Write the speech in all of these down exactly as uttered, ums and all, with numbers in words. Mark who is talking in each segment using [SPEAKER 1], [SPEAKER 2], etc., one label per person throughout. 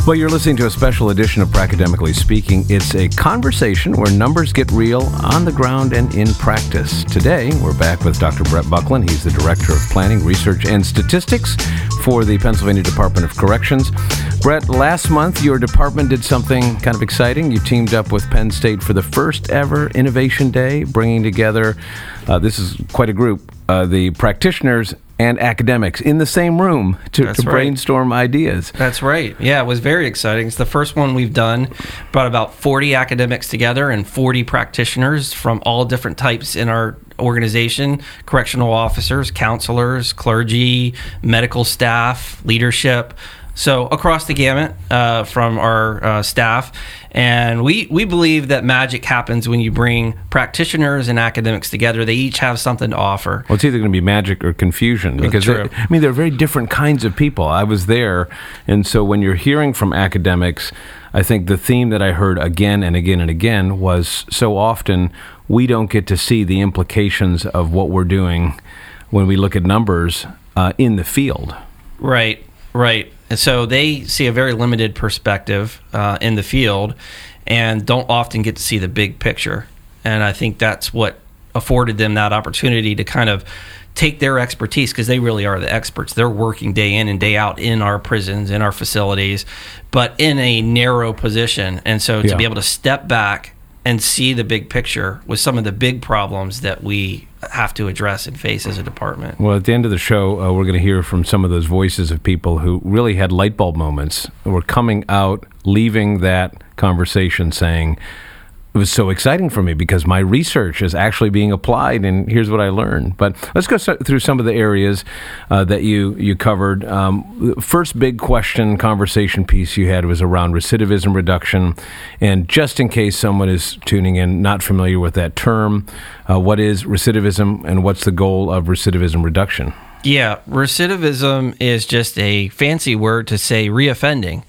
[SPEAKER 1] Well, you're listening to a special edition of Pracademically Speaking. It's a conversation where numbers get real on the ground and in practice. Today, we're back with Doctor Brett Buckland. He's the Director of Planning, Research, and Statistics for the Pennsylvania Department of Corrections. Brett, last month, your department did something kind of exciting. You teamed up with Penn State for the first ever Innovation Day, bringing together, uh, this is quite a group, uh, the practitioners and academics in the same room to, to brainstorm
[SPEAKER 2] right.
[SPEAKER 1] ideas.
[SPEAKER 2] That's right. Yeah, it was very exciting. It's the first one we've done. Brought about forty academics together and forty practitioners from all different types in our organization: correctional officers, counselors, clergy, medical staff, leadership. So across the gamut uh, from our uh, staff. And we, we believe that magic happens when you bring practitioners and academics together. They each have something to offer.
[SPEAKER 1] Well, it's either going to be magic or confusion. Because, they, I mean, they're very different kinds of people. I was there, and so when you're hearing from academics, I think the theme that I heard again and again and again was so often we don't get to see the implications of what we're doing when we look at numbers uh, in the field.
[SPEAKER 2] Right, right. And so they see a very limited perspective uh, in the field and don't often get to see the big picture. And I think that's what afforded them that opportunity to kind of take their expertise, because they really are the experts. They're working day in and day out in our prisons, in our facilities, but in a narrow position. And so to
[SPEAKER 1] yeah.
[SPEAKER 2] be able to step back and see the big picture with some of the big problems that we have to address and face as a department.
[SPEAKER 1] Well, at the end of the show, uh, we're going to hear from some of those voices of people who really had light bulb moments, who were coming out, leaving that conversation saying, it was so exciting for me because my research is actually being applied, and here's what I learned. But let's go so- through some of the areas uh, that you, you covered. Um, the first big question conversation piece you had was around recidivism reduction. And just in case someone is tuning in not familiar with that term, uh, what is recidivism and what's the goal of recidivism reduction?
[SPEAKER 2] Yeah, recidivism is just a fancy word to say reoffending.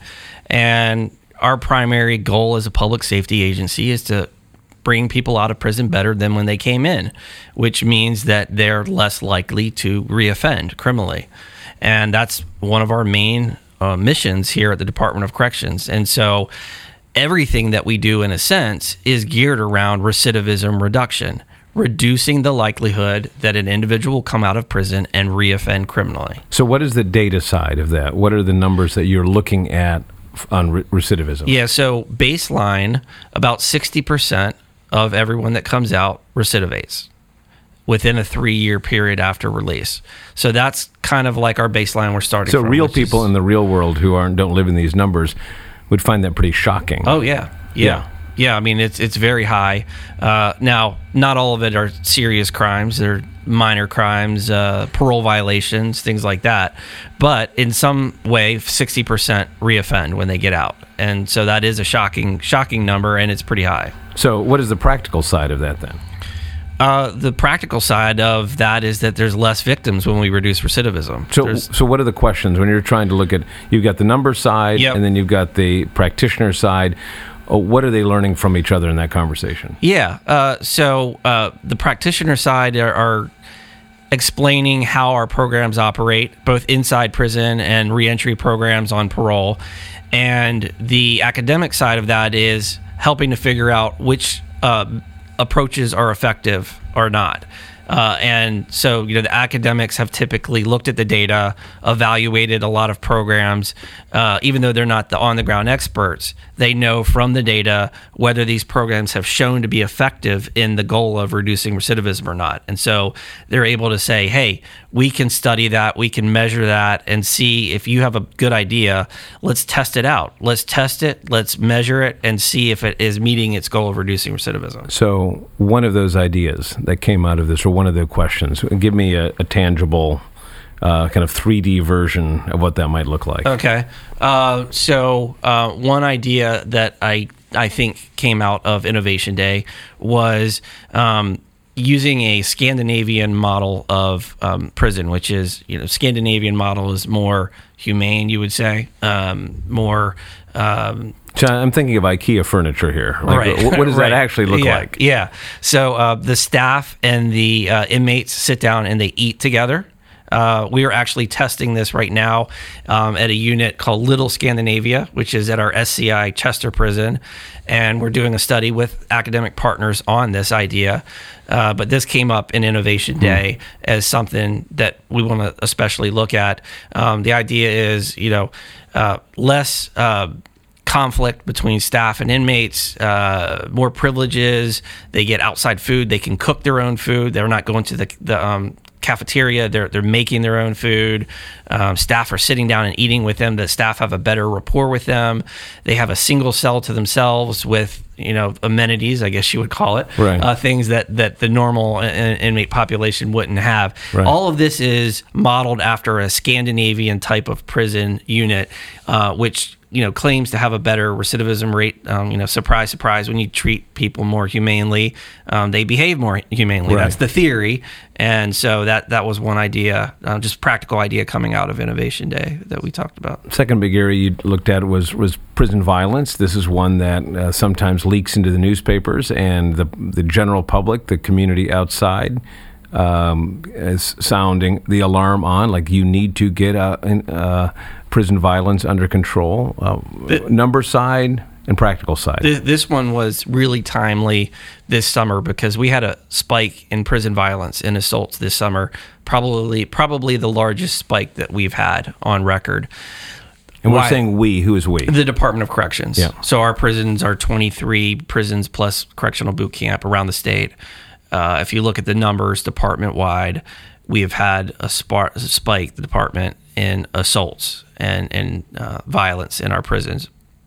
[SPEAKER 2] And our primary goal as a public safety agency is to bring people out of prison better than when they came in, which means that they're less likely to reoffend criminally. And that's one of our main uh, missions here at the Department of Corrections. And so everything that we do, in a sense, is geared around recidivism reduction, reducing the likelihood that an individual will come out of prison and reoffend criminally.
[SPEAKER 1] So what is the data side of that? What are the numbers that you're looking at on re- recidivism?
[SPEAKER 2] Yeah, so baseline, about sixty percent of everyone that comes out recidivates within a three-year period after release. So that's kind of like our baseline we're starting
[SPEAKER 1] so
[SPEAKER 2] from.
[SPEAKER 1] So real people
[SPEAKER 2] is,
[SPEAKER 1] in the real world who aren't don't live in these numbers would find that pretty shocking.
[SPEAKER 2] Oh, yeah. Yeah. Yeah. Yeah, I mean, it's it's very high. Uh, now, not all of it are serious crimes. They're minor crimes, uh, parole violations, things like that. But in some way, sixty percent reoffend when they get out. And so that is a shocking, shocking number, and it's pretty high.
[SPEAKER 1] So what is the practical side of that then?
[SPEAKER 2] Uh, the practical side of that is that there's less victims when we reduce recidivism.
[SPEAKER 1] So,
[SPEAKER 2] there's,
[SPEAKER 1] so what are the questions when you're trying to look at, you've got the number side,
[SPEAKER 2] yep.
[SPEAKER 1] and then you've got the practitioner side. What are they learning from each other in that conversation?
[SPEAKER 2] Yeah. Uh, so uh, the practitioner side are, are explaining how our programs operate, both inside prison and reentry programs on parole. And the academic side of that is helping to figure out which uh, approaches are effective or not. Uh, and so, you know, the academics have typically looked at the data, evaluated a lot of programs. Uh, even though they're not the on-the-ground experts, they know from the data whether these programs have shown to be effective in the goal of reducing recidivism or not. And so they're able to say, hey, we can study that, we can measure that, and see if you have a good idea, let's test it out. Let's test it, let's measure it, and see if it is meeting its goal of reducing recidivism.
[SPEAKER 1] So one of those ideas that came out of this, or one of the questions, give me a, a tangible uh, kind of three D version of what that might look like.
[SPEAKER 2] Okay. Uh, so uh, one idea that I I think came out of Innovation Day was um, using a Scandinavian model of um, prison, which is, you know, Scandinavian model is more humane, you would say, um, more... Um,
[SPEAKER 1] I'm thinking of IKEA furniture here. Like,
[SPEAKER 2] right.
[SPEAKER 1] What does
[SPEAKER 2] right.
[SPEAKER 1] that actually look
[SPEAKER 2] yeah.
[SPEAKER 1] like?
[SPEAKER 2] Yeah. So uh, the staff and the uh, inmates sit down and they eat together. Uh, we are actually testing this right now um, at a unit called Little Scandinavia, which is at our S C I Chester prison. And we're doing a study with academic partners on this idea. Uh, but this came up in Innovation Day mm. as something that we want to especially look at. Um, the idea is, you know, uh, less uh, conflict between staff and inmates, uh, more privileges. They get outside food. They can cook their own food. They're not going to the, the um, cafeteria. They're they're making their own food. Um, staff are sitting down and eating with them. The staff have a better rapport with them. They have a single cell to themselves with, you know, amenities, I guess you would call it,
[SPEAKER 1] right.
[SPEAKER 2] uh, things that, that the normal in, inmate population wouldn't have.
[SPEAKER 1] Right.
[SPEAKER 2] All of this is modeled after a Scandinavian type of prison unit, uh, which, you know, claims to have a better recidivism rate. Um, you know, surprise, surprise, when you treat people more humanely, um, they behave more humanely.
[SPEAKER 1] Right.
[SPEAKER 2] That's the theory. And so that, that was one idea, uh, just practical idea coming out of Innovation Day that we talked about.
[SPEAKER 1] Second big area you looked at was, was prison violence. This is one that uh, sometimes leaks into the newspapers, and the the general public, the community outside, um, is sounding the alarm on, like you need to get uh, in, uh, prison violence under control. Uh, the, number side and practical side.
[SPEAKER 2] Th- this one was really timely this summer because we had a spike in prison violence and assaults this summer, probably probably the largest spike that we've had on record.
[SPEAKER 1] And we're
[SPEAKER 2] Why?
[SPEAKER 1] saying we. Who is we?
[SPEAKER 2] The Department of Corrections.
[SPEAKER 1] Yeah.
[SPEAKER 2] So our prisons are twenty-three prisons plus correctional boot camp around the state. Uh, if you look at the numbers department-wide, we have had a, spark, a spike, the department, in assaults and, and uh, violence in our prisons.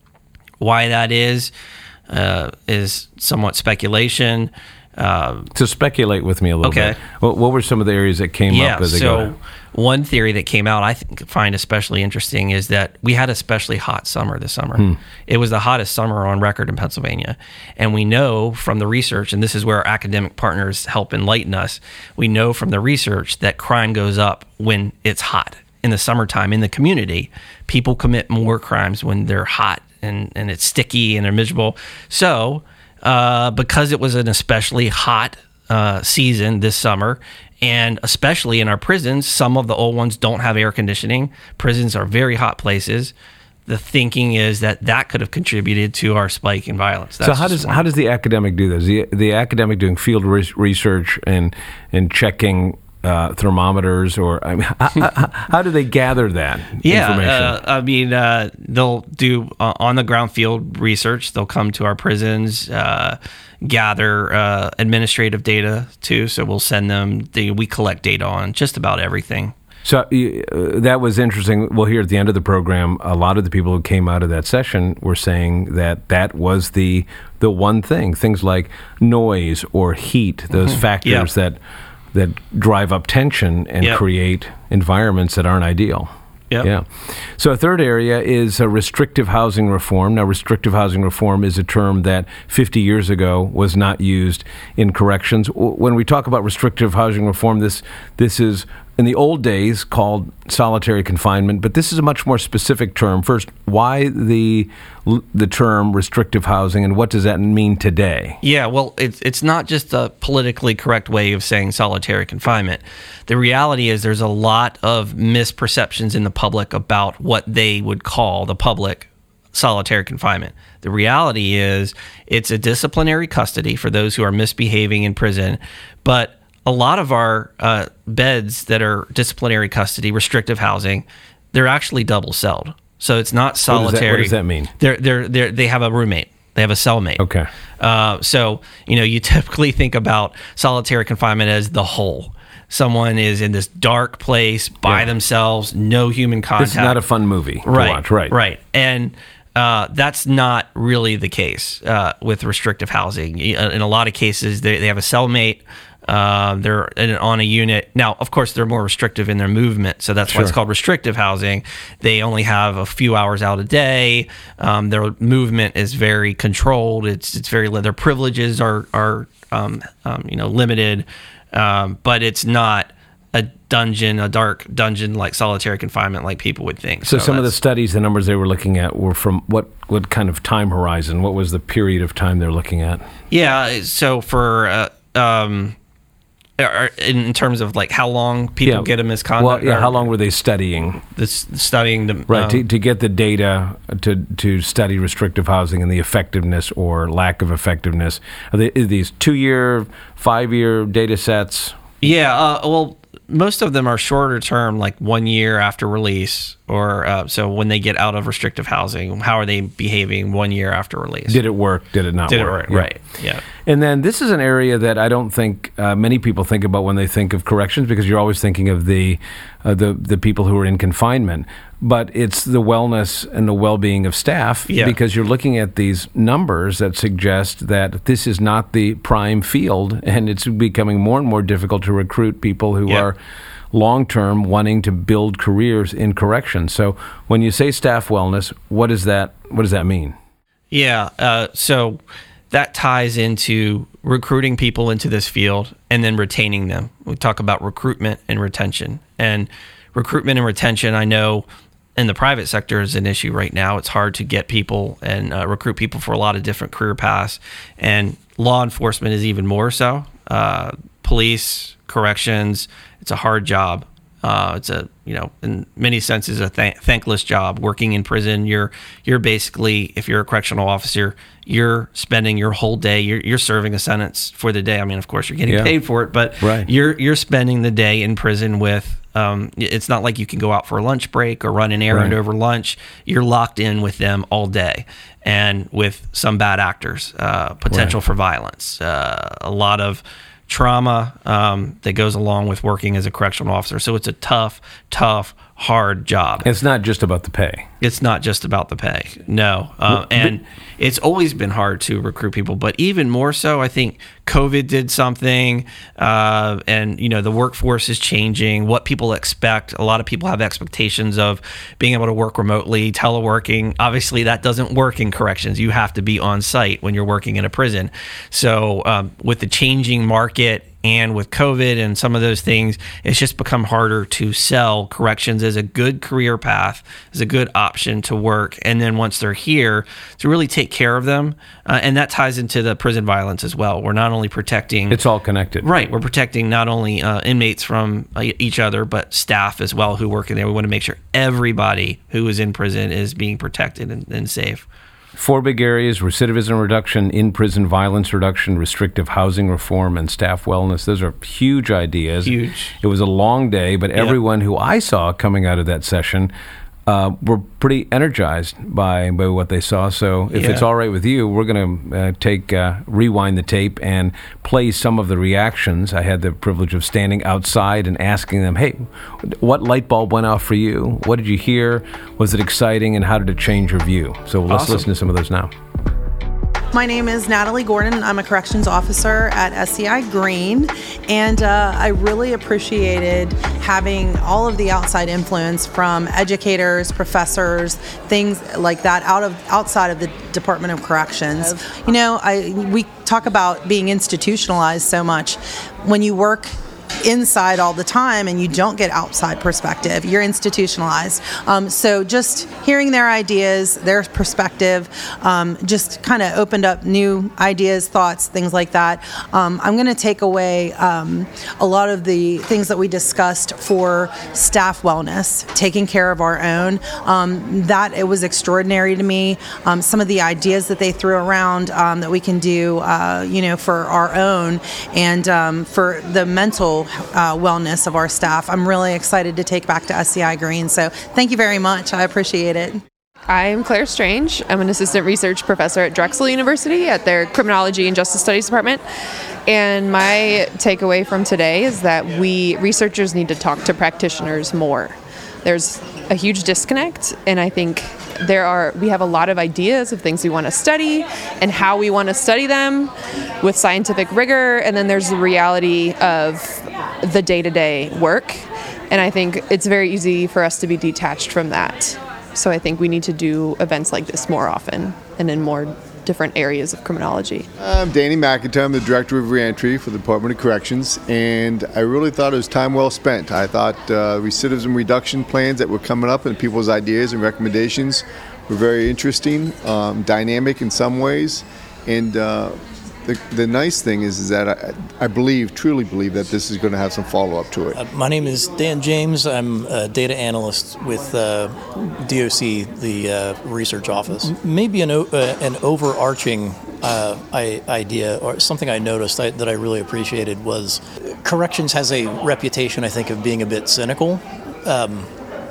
[SPEAKER 2] Why that is, uh, is somewhat speculation. Uh,
[SPEAKER 1] so speculate with me a little
[SPEAKER 2] okay.
[SPEAKER 1] bit. What, what were some of the areas that came
[SPEAKER 2] yeah,
[SPEAKER 1] up as they
[SPEAKER 2] so
[SPEAKER 1] go?
[SPEAKER 2] One theory that came out I think, find especially interesting is that we had a especially hot summer this summer. Hmm. It was the hottest summer on record in Pennsylvania. And we know from the research, and this is where our academic partners help enlighten us, we know from the research that crime goes up when it's hot. In the summertime, in the community, people commit more crimes when they're hot and, and it's sticky and they're miserable. So uh, because it was an especially hot uh, season this summer, and especially in our prisons, some of the old ones don't have air conditioning. Prisons are very hot places. The thinking is that that could have contributed to our spike in violence. That's
[SPEAKER 1] so how does
[SPEAKER 2] one.
[SPEAKER 1] how does the academic do this? The, the academic doing field re- research and and checking uh, thermometers, or I mean, how, how, how do they gather that
[SPEAKER 2] yeah,
[SPEAKER 1] information?
[SPEAKER 2] Uh, I mean, uh, they'll do uh, on the ground field research. They'll come to our prisons. Uh, gather uh, administrative data too, so we'll send them the, we collect data on just about everything.
[SPEAKER 1] So uh, that was interesting. We'll hear at the end of the program, a lot of the people who came out of that session were saying that that was the the one thing, things like noise or heat, those mm-hmm. factors yep. that that drive up tension and yep. create environments that aren't ideal.
[SPEAKER 2] Yep.
[SPEAKER 1] Yeah. So a third area is uh, restrictive housing reform. Now, restrictive housing reform is a term that fifty years ago was not used in corrections. When we talk about restrictive housing reform, this this is in the old days called solitary confinement, but this is a much more specific term. First, why the the term restrictive housing, and what does that mean today?
[SPEAKER 2] Yeah, well, it's it's not just a politically correct way of saying solitary confinement. The reality is there's a lot of misperceptions in the public about what they would call the public solitary confinement. The reality is it's a disciplinary custody for those who are misbehaving in prison, but a lot of our uh, beds that are disciplinary custody, restrictive housing, they're actually double celled. So it's not solitary.
[SPEAKER 1] What does that, what does that mean?
[SPEAKER 2] They're, they're, they're, they have a roommate. They have a cellmate.
[SPEAKER 1] Okay.
[SPEAKER 2] Uh, so, you know, you typically think about solitary confinement as the whole. Someone is in this dark place by yeah. themselves, no human contact.
[SPEAKER 1] This is not a fun movie to
[SPEAKER 2] right,
[SPEAKER 1] watch. Right.
[SPEAKER 2] Right. And uh, that's not really the case uh, with restrictive housing. In a lot of cases, they, they have a cellmate. Uh, they're in, on a unit. Now, of course, they're more restrictive in their movement, so that's
[SPEAKER 1] sure.
[SPEAKER 2] why it's called restrictive housing. They only have a few hours out a day. Um, their movement is very controlled. It's it's very their privileges are are um, um, you know limited, um, but it's not a dungeon, a dark dungeon like solitary confinement like people would think.
[SPEAKER 1] So,
[SPEAKER 2] so
[SPEAKER 1] some of the studies, the numbers they were looking at were from what what kind of time horizon? What was the period of time they're looking at?
[SPEAKER 2] Yeah, so for uh, um, Or in terms of like how long people
[SPEAKER 1] yeah.
[SPEAKER 2] get a misconduct.
[SPEAKER 1] Well, yeah, how long were they studying?
[SPEAKER 2] This studying the
[SPEAKER 1] right
[SPEAKER 2] um,
[SPEAKER 1] to, to get the data to to study restrictive housing and the effectiveness or lack of effectiveness. Are, they, are these two year, five year data sets?
[SPEAKER 2] Yeah, uh, well, most of them are shorter term, like one year after release, or uh, so when they get out of restrictive housing, how are they behaving one year after release?
[SPEAKER 1] Did it work? Did it not
[SPEAKER 2] Did
[SPEAKER 1] work?
[SPEAKER 2] it work? Right. Yeah.
[SPEAKER 1] And then this is an area that I don't think uh, many people think about when they think of corrections, because you're always thinking of the uh, the the people who are in confinement. But it's the wellness and the well-being of staff,
[SPEAKER 2] yeah.
[SPEAKER 1] because you're looking at these numbers that suggest that this is not the prime field, and it's becoming more and more difficult to recruit people who
[SPEAKER 2] yeah.
[SPEAKER 1] are long-term wanting to build careers in corrections. So when you say staff wellness, what does that what does that mean?
[SPEAKER 2] Yeah, uh, so that ties into recruiting people into this field and then retaining them. We talk about recruitment and retention. And recruitment and retention, I know in the private sector is an issue right now. It's hard to get people and uh, recruit people for a lot of different career paths. And law enforcement is even more so. Uh, police, corrections, it's a hard job. Uh, it's a, you know, in many senses, a th- thankless job. Working in prison, you're you're basically, if you're a correctional officer, you're spending your whole day. You're you're serving a sentence for the day. I mean, of course, you're getting
[SPEAKER 1] yeah.
[SPEAKER 2] paid for it, but
[SPEAKER 1] right.
[SPEAKER 2] you're you're spending the day in prison with. Um, it's not like you can go out for a lunch break or run an errand
[SPEAKER 1] right.
[SPEAKER 2] over lunch. You're locked in with them all day, and with some bad actors, uh, potential
[SPEAKER 1] right.
[SPEAKER 2] for violence, uh, a lot of trauma um, that goes along with working as a correctional officer. So it's a tough, tough, hard job.
[SPEAKER 1] It's not just about the pay.
[SPEAKER 2] It's not just about the pay. No. Uh, and it's always been hard to recruit people, but even more so, I think COVID did something, uh, and, you know, the workforce is changing, what people expect. A lot of people have expectations of being able to work remotely, teleworking. Obviously, that doesn't work in corrections. You have to be on site when you're working in a prison. So um, with the changing market, and with COVID and some of those things, it's just become harder to sell corrections as a good career path, as a good option to work. And then once they're here, to really take care of them. Uh, and that ties into the prison violence as well. We're not only protecting...
[SPEAKER 1] It's all connected.
[SPEAKER 2] Right. We're protecting not only uh, inmates from uh, each other, but staff as well who work in there. We want to make sure everybody who is in prison is being protected and, and safe.
[SPEAKER 1] Four big areas: recidivism reduction, in-prison violence reduction, restrictive housing reform, and staff wellness. Those are huge ideas.
[SPEAKER 2] Huge.
[SPEAKER 1] It was a long day, but everyone yep. who I saw coming out of that session uh, were pretty energized by, by what they saw. So if
[SPEAKER 2] yeah.
[SPEAKER 1] it's all right with you, we're going to uh, take uh, rewind the tape and play some of the reactions. I had the privilege of standing outside and asking them, hey, what light bulb went off for you? What did you hear? Was it exciting? And how did it change your view? So let's
[SPEAKER 2] Awesome.
[SPEAKER 1] listen to some of those now.
[SPEAKER 3] My name is Natalie Gordon. I'm a corrections officer at S C I Green, and uh, I really appreciated having all of the outside influence from educators, professors, things like that out of outside of the Department of Corrections. You know, I we talk about being institutionalized so much. When you work inside all the time and you don't get outside perspective, you're institutionalized. Um, so just hearing their ideas, their perspective, um, just kind of opened up new ideas, thoughts, things like that. Um, I'm going to take away um, a lot of the things that we discussed for staff wellness, taking care of our own. Um, that it was extraordinary to me. Um, some of the ideas that they threw around um, that we can do, uh, you know, for our own and um, for the mental Uh, wellness of our staff. I'm really excited to take back to S C I Green. So thank you very much. I appreciate it.
[SPEAKER 4] I'm Claire Strange. I'm an assistant research professor at Drexel University at their Criminology and Justice Studies department. And my takeaway from today is that we researchers need to talk to practitioners more. There's a huge disconnect, and I think there are we have a lot of ideas of things we want to study and how we want to study them with scientific rigor, and then there's the reality of the day-to-day work, and I think it's very easy for us to be detached from that. So I think we need to do events like this more often and in more different areas of criminology.
[SPEAKER 5] I'm Danny McIntyre. I'm the Director of Reentry for the Department of Corrections, and I really thought it was time well spent. I thought uh, recidivism reduction plans that were coming up and people's ideas and recommendations were very interesting, um, dynamic in some ways, and uh, the, the nice thing is, is that I, I believe, truly believe, that this is going to have some follow-up to it.
[SPEAKER 6] Uh, my name is Dan James. I'm a data analyst with uh, D O C, the uh, research office. M- maybe an, o- uh, an overarching uh, I- idea, or something I noticed I, that I really appreciated, was corrections has a reputation, I think, of being a bit cynical. Um,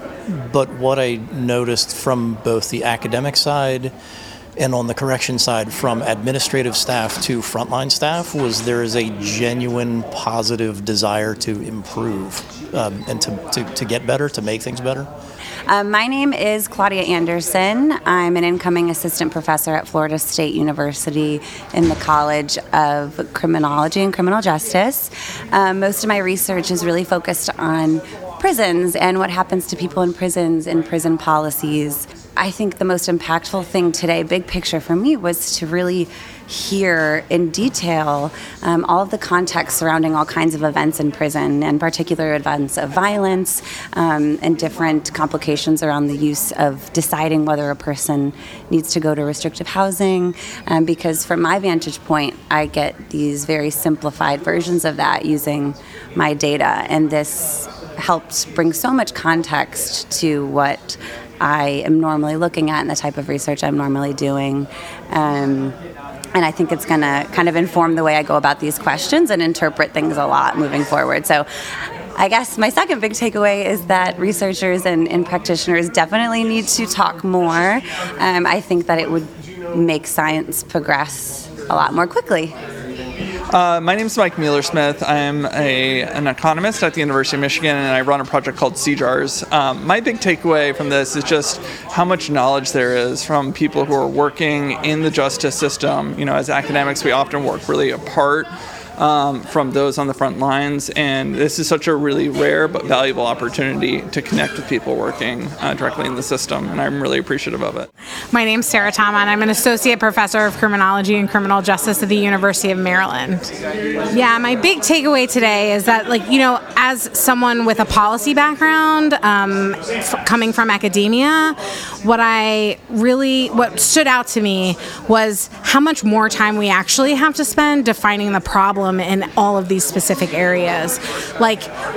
[SPEAKER 6] but what I noticed from both the academic side and on the correction side, from administrative staff to frontline staff, was there is a genuine positive desire to improve um, and to, to, to get better, to make things better.
[SPEAKER 7] Um, my name is Claudia Anderson. I'm an incoming assistant professor at Florida State University in the College of Criminology and Criminal Justice. Um, most of my research is really focused on prisons and what happens to people in prisons and prison policies. I think the most impactful thing today, big picture for me, was to really hear in detail um, all of the context surrounding all kinds of events in prison, and particular events of violence um, and different complications around the use of deciding whether a person needs to go to restrictive housing. Um, because from my vantage point, I get these very simplified versions of that using my data, and this helps bring so much context to what I am normally looking at and the type of research I'm normally doing. Um, and I think it's going to kind of inform the way I go about these questions and interpret things a lot moving forward. So I guess my second big takeaway is that researchers and, and practitioners definitely need to talk more. Um, I think that it would make science progress a lot more quickly.
[SPEAKER 8] Uh, my name is Mike Mueller-Smith. I'm a, an economist at the University of Michigan, and I run a project called C J A R S. Um, my big takeaway from this is just how much knowledge there is from people who are working in the justice system. You know, as academics, we often work really apart um, from those on the front lines, and this is such a really rare but valuable opportunity to connect with people working uh, directly in the system, and I'm really appreciative of it.
[SPEAKER 9] My name's Sarah Tama, and I'm an associate professor of criminology and criminal justice at the University of Maryland. Yeah, my big takeaway today is that, like, you know, as someone with a policy background, um, f- coming from academia, what I really, what stood out to me was how much more time we actually have to spend defining the problem in all of these specific areas. Like,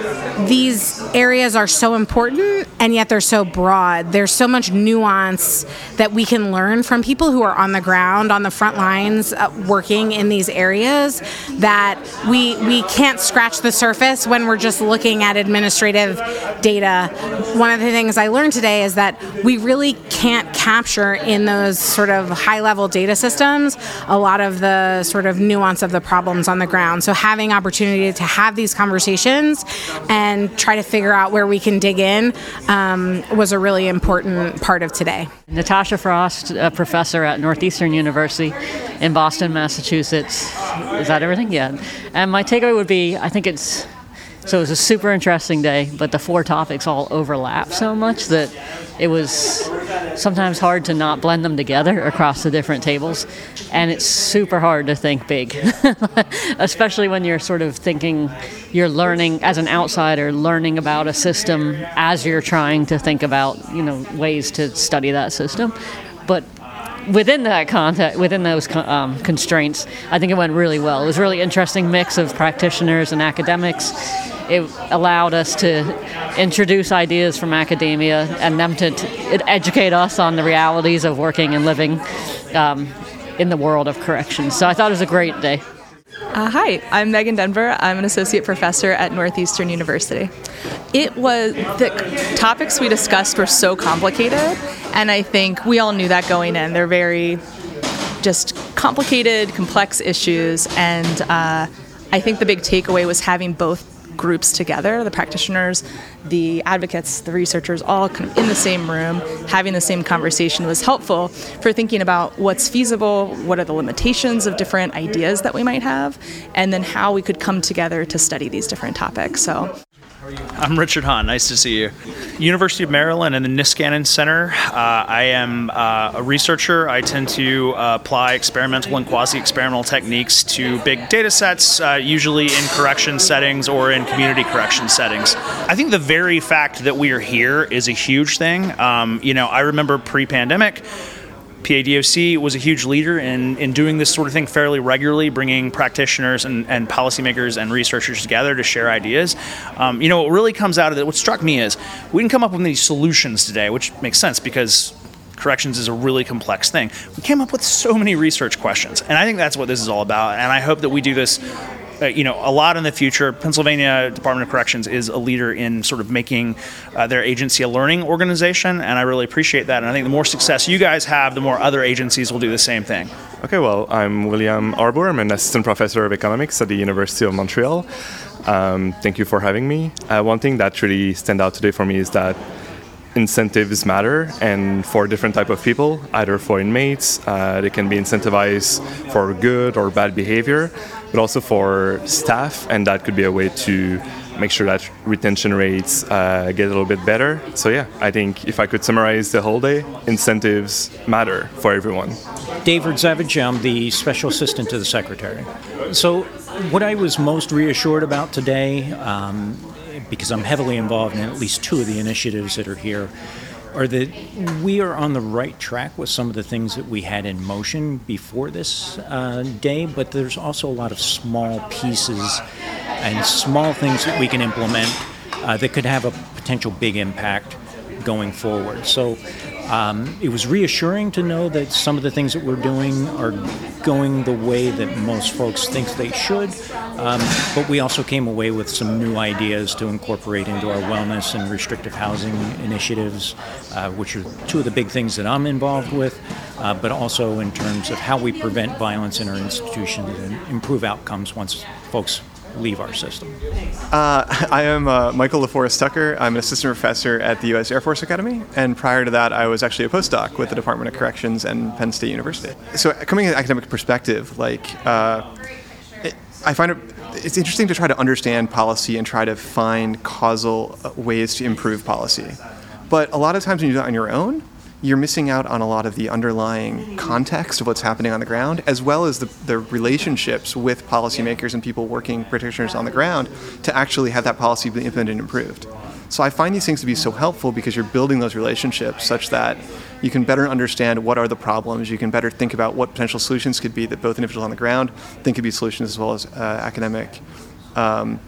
[SPEAKER 9] these areas are so important, and yet they're so broad. There's so much nuance that we can learn from people who are on the ground, on the front lines, uh, working in these areas, that we we can't scratch the surface when we're just looking at administrative data. One of the things I learned today is that we really can't capture in those sort of high-level data systems a lot of the sort of nuance of the problems on the ground. So having opportunity to have these conversations and try to figure out where we can dig in um, was a really important part of today.
[SPEAKER 10] Natasha Frost, a professor at Northeastern University in Boston, Massachusetts. Is that everything? Yeah. And my takeaway would be, I think it's, so it was a super interesting day, but the four topics all overlap so much that it was sometimes hard to not blend them together across the different tables. And it's super hard to think big, especially when you're sort of thinking, you're learning as an outsider, learning about a system as you're trying to think about, you know, ways to study that system. But within that context, within those um, constraints, I think it went really well. It was a really interesting mix of practitioners and academics. It allowed us to introduce ideas from academia and them to t- educate us on the realities of working and living um, in the world of corrections. So I thought it was a great day.
[SPEAKER 11] Uh, hi, I'm Megan Denver. I'm an associate professor at Northeastern University. It was, the topics we discussed were so complicated, and I think we all knew that going in. They're very just complicated, complex issues, and uh, I think the big takeaway was having both groups together, the practitioners, the advocates, the researchers, all kind of in the same room, having the same conversation was helpful for thinking about what's feasible, what are the limitations of different ideas that we might have, and then how we could come together to study these different topics. So.
[SPEAKER 12] I'm Richard Hahn. Nice to see you. University of Maryland and the Niskanen Center. Uh, I am uh, a researcher. I tend to uh, apply experimental and quasi-experimental techniques to big data sets, uh, usually in correction settings or in community correction settings. I think the very fact that we are here is a huge thing. Um, you know, I remember pre-pandemic, P A D O C was a huge leader in, in doing this sort of thing fairly regularly, bringing practitioners and, and policymakers and researchers together to share ideas. Um, you know, what really comes out of it, what struck me is we didn't come up with any solutions today, which makes sense because corrections is a really complex thing. We came up with so many research questions, and I think that's what this is all about, and I hope that we do this Uh, you know, a lot in the future. Pennsylvania Department of Corrections is a leader in sort of making uh, their agency a learning organization, and I really appreciate that. And I think the more success you guys have, the more other agencies will do the same thing.
[SPEAKER 13] Okay, well, I'm William Arbour. I'm an assistant professor of economics at the University of Montreal. Um, thank you for having me. Uh, one thing that really stand out today for me is that incentives matter, and for different type of people, either for inmates, uh, they can be incentivized for good or bad behavior, but also for staff, and that could be a way to make sure that retention rates uh, get a little bit better. So yeah, I think if I could summarize the whole day, incentives matter for everyone.
[SPEAKER 14] Dave Radzevich, I'm the special assistant to the secretary. So what I was most reassured about today, um, because I'm heavily involved in at least two of the initiatives that are here, are that we are on the right track with some of the things that we had in motion before this uh, day, but there's also a lot of small pieces and small things that we can implement uh, that could have a potential big impact going forward. So um, it was reassuring to know that some of the things that we're doing are going the way that most folks think they should, um, but we also came away with some new ideas to incorporate into our wellness and restrictive housing initiatives, uh, which are two of the big things that I'm involved with, uh, but also in terms of how we prevent violence in our institutions and improve outcomes once folks leave our system.
[SPEAKER 15] Uh, I am uh, Michael LaForest Tucker. I'm an assistant professor at the U S Air Force Academy, and prior to that, I was actually a postdoc with the Department of Corrections and Penn State University. So, coming at an academic perspective, like uh, it, I find it it's interesting to try to understand policy and try to find causal ways to improve policy. But a lot of times when you do that on your own, you're missing out on a lot of the underlying context of what's happening on the ground, as well as the, the relationships with policymakers and people working, practitioners on the ground, to actually have that policy be implemented and improved. So I find these things to be so helpful because you're building those relationships such that you can better understand what are the problems, you can better think about what potential solutions could be that both individuals on the ground think could be solutions as well as uh, academic um,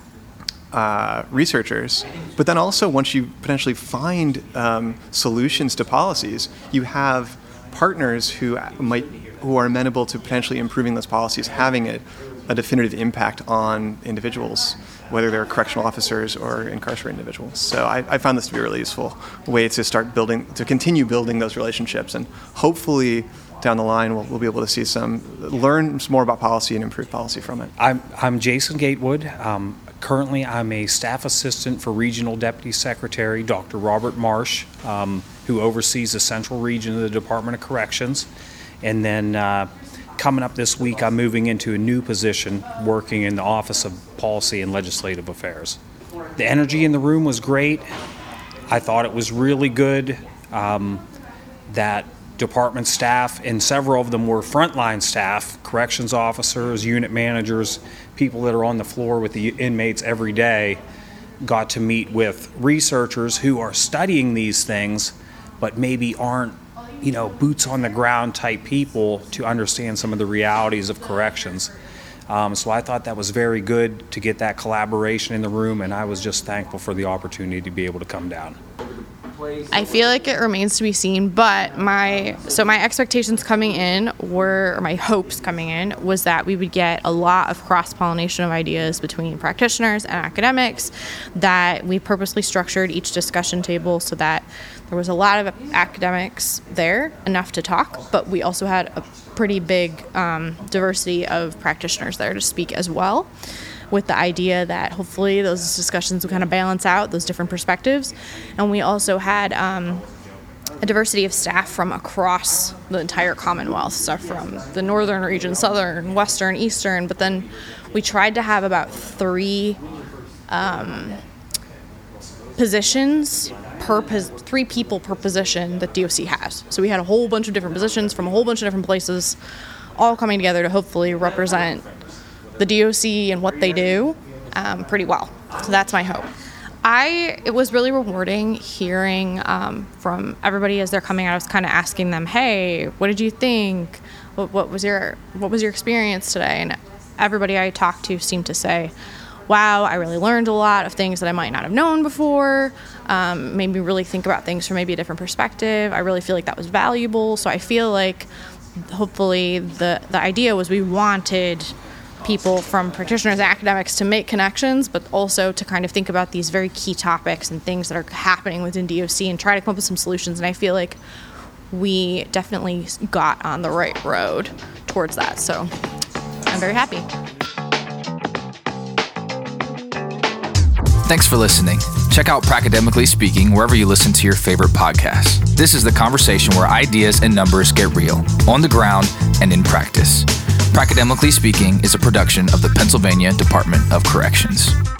[SPEAKER 15] Uh, researchers, but then also once you potentially find um, solutions to policies, you have partners who might who are amenable to potentially improving those policies, having a, a definitive impact on individuals, whether they're correctional officers or incarcerated individuals. So I, I found this to be a really useful way to start building, to continue building those relationships, and hopefully down the line we'll, we'll be able to see some, learn some more about policy and improve policy from it.
[SPEAKER 16] I'm, I'm Jason Gatewood. Um, Currently, I'm a staff assistant for Regional Deputy Secretary Doctor Robert Marsh, um, who oversees the central region of the Department of Corrections. And then uh, coming up this week, I'm moving into a new position working in the Office of Policy and Legislative Affairs. The energy in the room was great. I thought it was really good. Um, that department staff, and several of them were frontline staff, corrections officers, unit managers, people that are on the floor with the inmates every day, got to meet with researchers who are studying these things, but maybe aren't, you know, boots on the ground type people to understand some of the realities of corrections. Um, so I thought that was very good to get that collaboration in the room, and I was just thankful for the opportunity to be able to come down.
[SPEAKER 17] I feel like it remains to be seen, but my so my expectations coming in were, or my hopes coming in, was that we would get a lot of cross-pollination of ideas between practitioners and academics, that we purposely structured each discussion table so that there was a lot of academics there, enough to talk, but we also had a pretty big um, diversity of practitioners there to speak as well, with the idea that hopefully those discussions will kind of balance out those different perspectives. And we also had um, a diversity of staff from across the entire Commonwealth, so from the northern region, southern, western, eastern, but then we tried to have about three um, positions per pos- three people per position that D O C has. So we had a whole bunch of different positions from a whole bunch of different places, all coming together to hopefully represent the D O C and what they do um, pretty well. So that's my hope. I it was really rewarding hearing um, from everybody as they're coming out. I was kind of asking them, "Hey, what did you think? What, what was your what was your experience today?" And everybody I talked to seemed to say, "Wow, I really learned a lot of things that I might not have known before. Um, made me really think about things from maybe a different perspective. I really feel like that was valuable." So I feel like hopefully the the idea was we wanted people from practitioners and academics to make connections, but also to kind of think about these very key topics and things that are happening within D O C and try to come up with some solutions. And I feel like we definitely got on the right road towards that. So I'm very happy.
[SPEAKER 18] Thanks for listening. Check out Pracademically Speaking wherever you listen to your favorite podcasts. This is the conversation where ideas and numbers get real, on the ground and in practice. Pracademically Speaking is a production of the Pennsylvania Department of Corrections.